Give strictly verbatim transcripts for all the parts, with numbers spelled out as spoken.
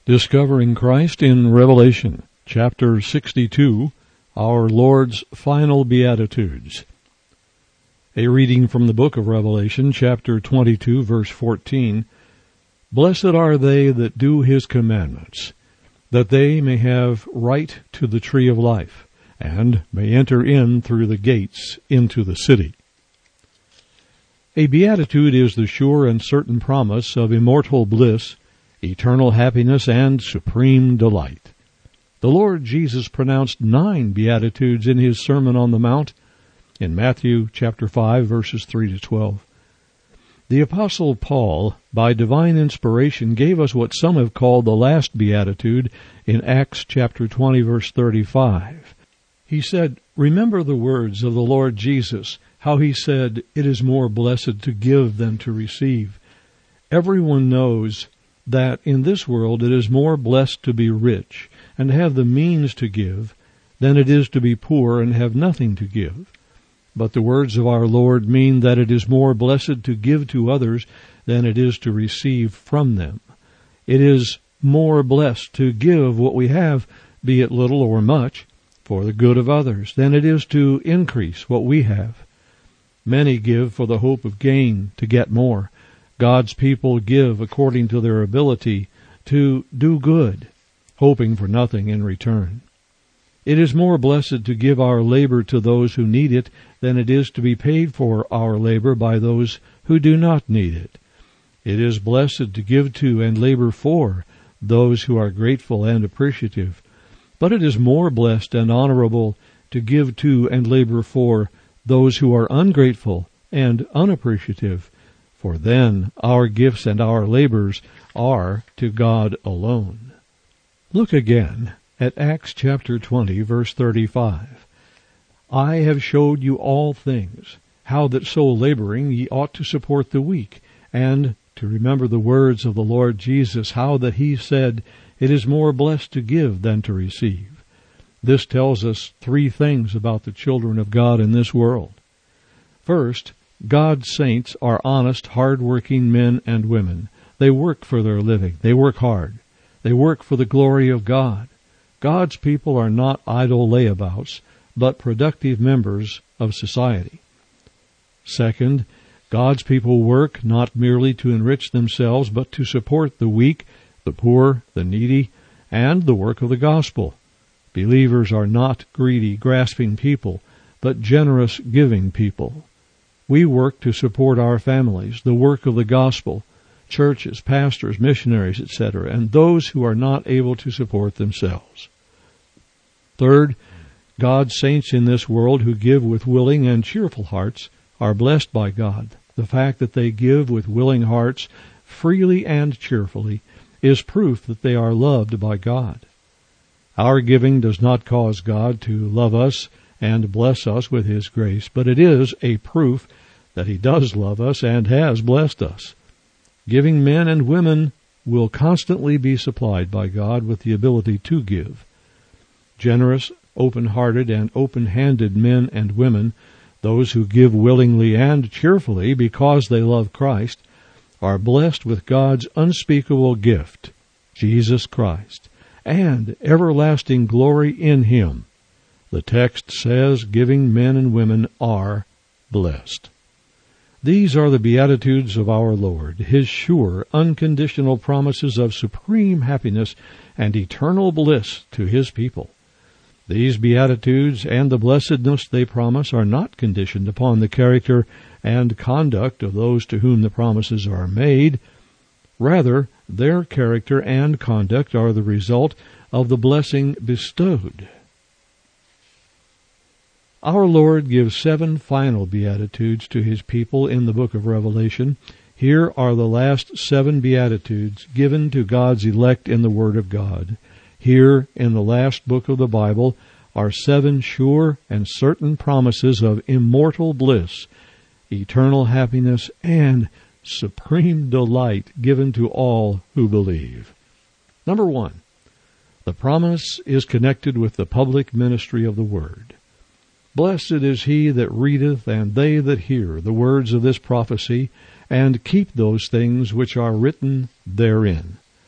Discovering Christ in Revelation, chapter sixty-two, our Lord's final Beatitudes. A reading from the book of Revelation, chapter twenty-two, verse fourteen. Blessed are they that do his commandments, that they may have right to the tree of life, and may enter in through the gates into the city. A beatitude is the sure and certain promise of immortal bliss, eternal happiness, and supreme delight. The Lord Jesus pronounced nine beatitudes in his Sermon on the Mount in Matthew chapter five, verses three to twelve. The Apostle Paul, by divine inspiration, gave us what some have called the last beatitude in Acts chapter twenty, verse thirty-five. He said, "Remember the words of the Lord Jesus, how he said, 'It is more blessed to give than to receive.' Everyone knows that in this world it is more blessed to be rich and have the means to give than it is to be poor and have nothing to give. But the words of our Lord mean that it is more blessed to give to others than it is to receive from them. It is more blessed to give what we have, be it little or much, for the good of others, than it is to increase what we have. Many give for the hope of gain, to get more. God's people give according to their ability to do good, hoping for nothing in return. It is more blessed to give our labor to those who need it than it is to be paid for our labor by those who do not need it. It is blessed to give to and labor for those who are grateful and appreciative, but it is more blessed and honorable to give to and labor for those who are ungrateful and unappreciative, for then our gifts and our labors are to God alone." Look again at Acts chapter twenty, verse thirty-five. "I have showed you all things, how that so laboring ye ought to support the weak, and to remember the words of the Lord Jesus, how that he said, 'It is more blessed to give than to receive.'" This tells us three things about the children of God in this world. First, God's saints are honest, hard-working men and women. They work for their living. They work hard. They work for the glory of God. God's people are not idle layabouts, but productive members of society. Second, God's people work not merely to enrich themselves, but to support the weak, the poor, the needy, and the work of the gospel. Believers are not greedy, grasping people, but generous, giving people. We work to support our families, the work of the gospel, churches, pastors, missionaries, et cetera, and those who are not able to support themselves. Third, God's saints in this world who give with willing and cheerful hearts are blessed by God. The fact that they give with willing hearts, freely and cheerfully, is proof that they are loved by God. Our giving does not cause God to love us and bless us with his grace, but it is a proof that he does love us and has blessed us. Giving men and women will constantly be supplied by God with the ability to give. Generous, open-hearted, and open-handed men and women, those who give willingly and cheerfully because they love Christ, are blessed with God's unspeakable gift, Jesus Christ, and everlasting glory in him. The text says giving men and women are blessed. These are the beatitudes of our Lord, his sure, unconditional promises of supreme happiness and eternal bliss to his people. These beatitudes and the blessedness they promise are not conditioned upon the character and conduct of those to whom the promises are made. Rather, their character and conduct are the result of the blessing bestowed. Our Lord gives seven final beatitudes to his people in the book of Revelation. Here are the last seven beatitudes given to God's elect in the Word of God. Here, in the last book of the Bible, are seven sure and certain promises of immortal bliss, eternal happiness, and supreme delight given to all who believe. Number one, the promise is connected with the public ministry of the Word. Blessed is he that readeth, and they that hear the words of this prophecy, and keep those things which are written therein.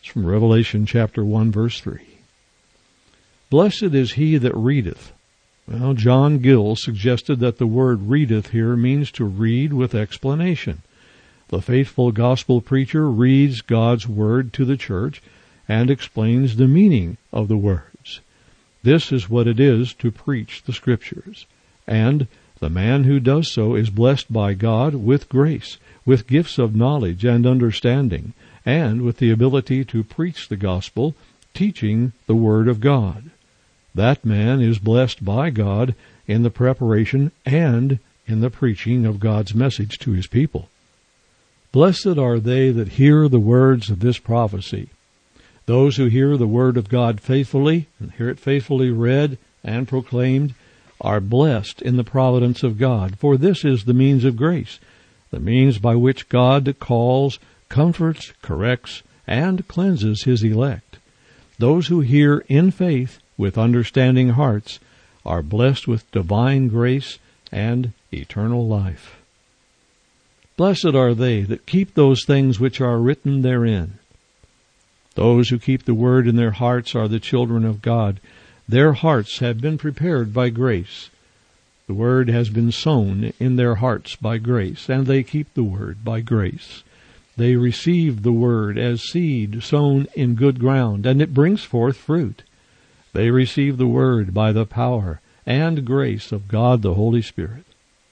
It's from Revelation chapter one, verse three. Blessed is he that readeth. Well, John Gill suggested that the word readeth here means to read with explanation. The faithful gospel preacher reads God's word to the church and explains the meaning of the words. This is what it is to preach the Scriptures. And the man who does so is blessed by God with grace, with gifts of knowledge and understanding, and with the ability to preach the gospel, teaching the word of God. That man is blessed by God in the preparation and in the preaching of God's message to his people. Blessed are they that hear the words of this prophecy. Those who hear the word of God faithfully, and hear it faithfully read and proclaimed, are blessed in the providence of God, for this is the means of grace, the means by which God calls, comforts, corrects, and cleanses his elect. Those who hear in faith with understanding hearts are blessed with divine grace and eternal life. Blessed are they that keep those things which are written therein. Those who keep the word in their hearts are the children of God. Their hearts have been prepared by grace. The word has been sown in their hearts by grace, and they keep the word by grace. They receive the word as seed sown in good ground, and it brings forth fruit. They receive the word by the power and grace of God the Holy Spirit.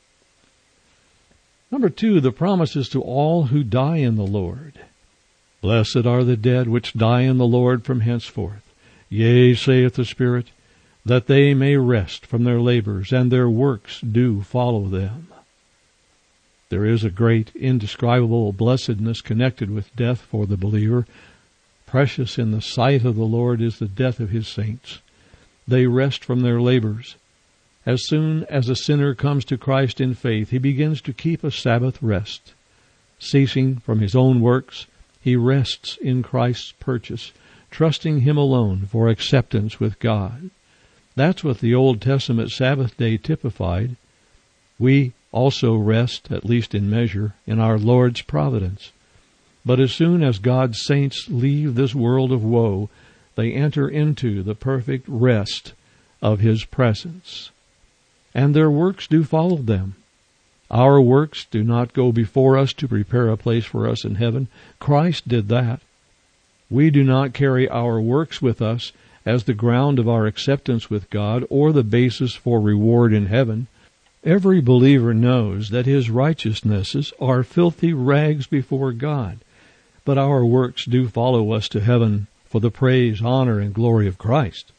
Number two, the promises to all who die in the Lord. Blessed are the dead which die in the Lord from henceforth. Yea, saith the Spirit, that they may rest from their labors, and their works do follow them. There is a great, indescribable blessedness connected with death for the believer. Precious in the sight of the Lord is the death of his saints. They rest from their labors. As soon as a sinner comes to Christ in faith, he begins to keep a Sabbath rest. Ceasing from his own works, he rests in Christ's purchase, trusting him alone for acceptance with God. That's what the Old Testament Sabbath day typified. We also rest, at least in measure, in our Lord's providence. But as soon as God's saints leave this world of woe, they enter into the perfect rest of his presence. And their works do follow them. Our works do not go before us to prepare a place for us in heaven. Christ did that. We do not carry our works with us as the ground of our acceptance with God or the basis for reward in heaven. Every believer knows that his righteousnesses are filthy rags before God, but our works do follow us to heaven for the praise, honor, and glory of Christ.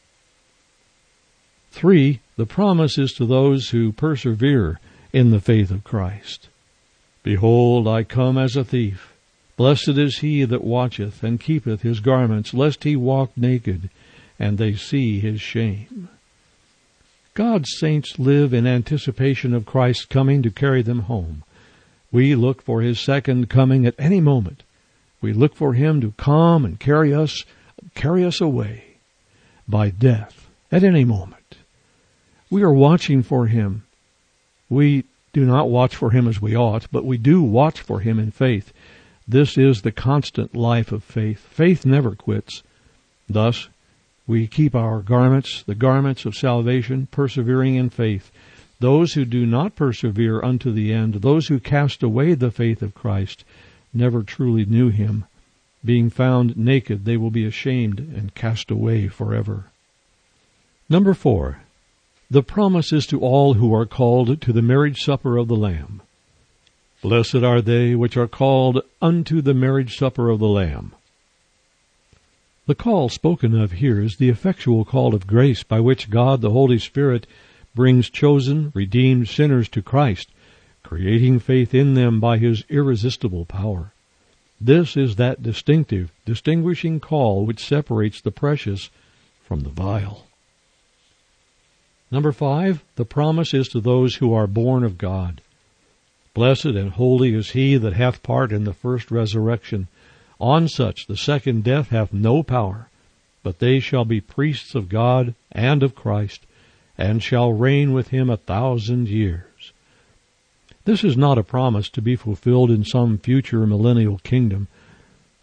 Three, the promise is to those who persevere in the faith of Christ. Behold, I come as a thief. Blessed is he that watcheth and keepeth his garments, lest he walk naked, and they see his shame. God's saints live in anticipation of Christ's coming to carry them home. We look for his second coming at any moment. We look for him to come and carry us, carry us away by death at any moment. We are watching for him. We do not watch for him as we ought, but we do watch for him in faith. This is the constant life of faith. Faith never quits. Thus, we keep our garments, the garments of salvation, persevering in faith. Those who do not persevere unto the end, those who cast away the faith of Christ, never truly knew him. Being found naked, they will be ashamed and cast away forever. Number four, the promise is to all who are called to the marriage supper of the Lamb. Blessed are they which are called unto the marriage supper of the Lamb. The call spoken of here is the effectual call of grace by which God the Holy Spirit brings chosen, redeemed sinners to Christ, creating faith in them by his irresistible power. This is that distinctive, distinguishing call which separates the precious from the vile. Number five, the promise is to those who are born of God. Blessed and holy is he that hath part in the first resurrection. On such the second death hath no power, but they shall be priests of God and of Christ, and shall reign with him a thousand years. This is not a promise to be fulfilled in some future millennial kingdom.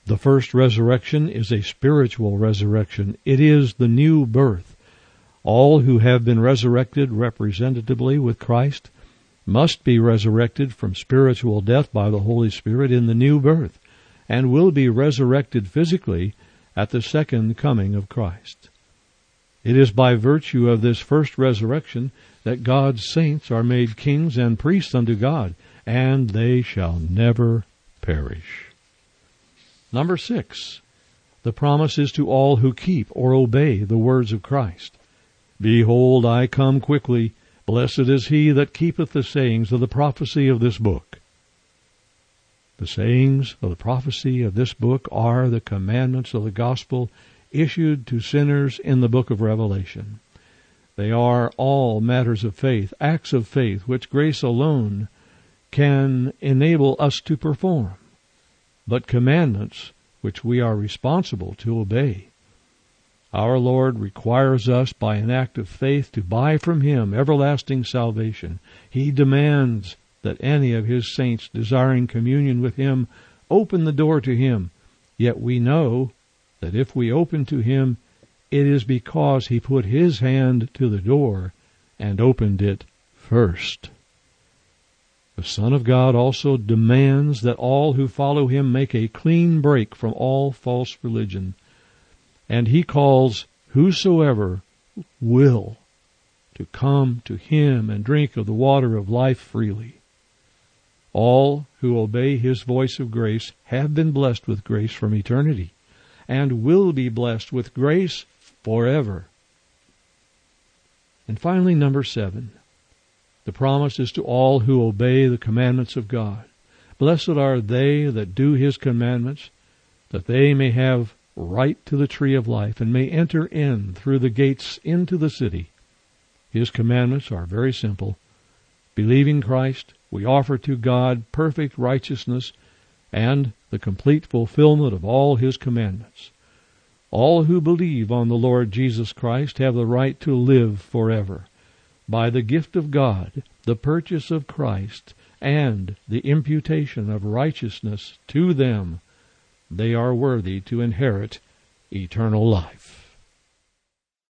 The first resurrection is a spiritual resurrection. It is the new birth. All who have been resurrected representatively with Christ must be resurrected from spiritual death by the Holy Spirit in the new birth, and will be resurrected physically at the second coming of Christ. It is by virtue of this first resurrection that God's saints are made kings and priests unto God, and they shall never perish. Number six, the promise is to all who keep or obey the words of Christ. Behold, I come quickly. Blessed is he that keepeth the sayings of the prophecy of this book. The sayings of the prophecy of this book are the commandments of the gospel issued to sinners in the book of Revelation. They are all matters of faith, acts of faith, which grace alone can enable us to perform, but commandments which we are responsible to obey. Our Lord requires us by an act of faith to buy from Him everlasting salvation. He demands that any of His saints desiring communion with Him open the door to Him. Yet we know that if we open to Him, it is because He put His hand to the door and opened it first. The Son of God also demands that all who follow Him make a clean break from all false religion, and He calls whosoever will to come to Him and drink of the water of life freely. All who obey His voice of grace have been blessed with grace from eternity, and will be blessed with grace forever. And finally, number seven, the promise is to all who obey the commandments of God. Blessed are they that do His commandments, that they may have right to the tree of life, and may enter in through the gates into the city. His commandments are very simple. Believing Christ, we offer to God perfect righteousness and the complete fulfillment of all His commandments. All who believe on the Lord Jesus Christ have the right to live forever. By the gift of God, the purchase of Christ, and the imputation of righteousness to them, they are worthy to inherit eternal life.